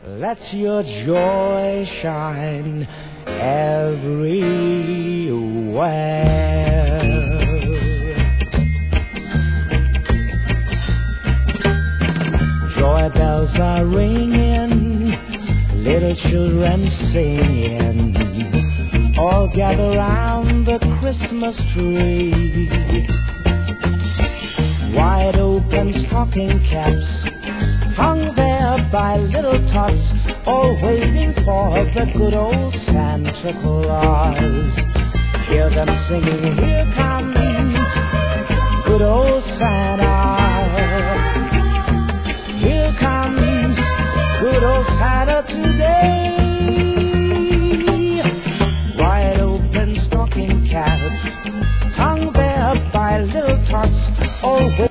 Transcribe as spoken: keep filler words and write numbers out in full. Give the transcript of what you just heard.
Let your joy shine everywhere. Joy bells are ringing, little children singing, all gather round the Christmas tree. Wide open stocking caps hung there by little tots, all waiting for the good old Santa Claus. Hear them singing, here comes good old Santa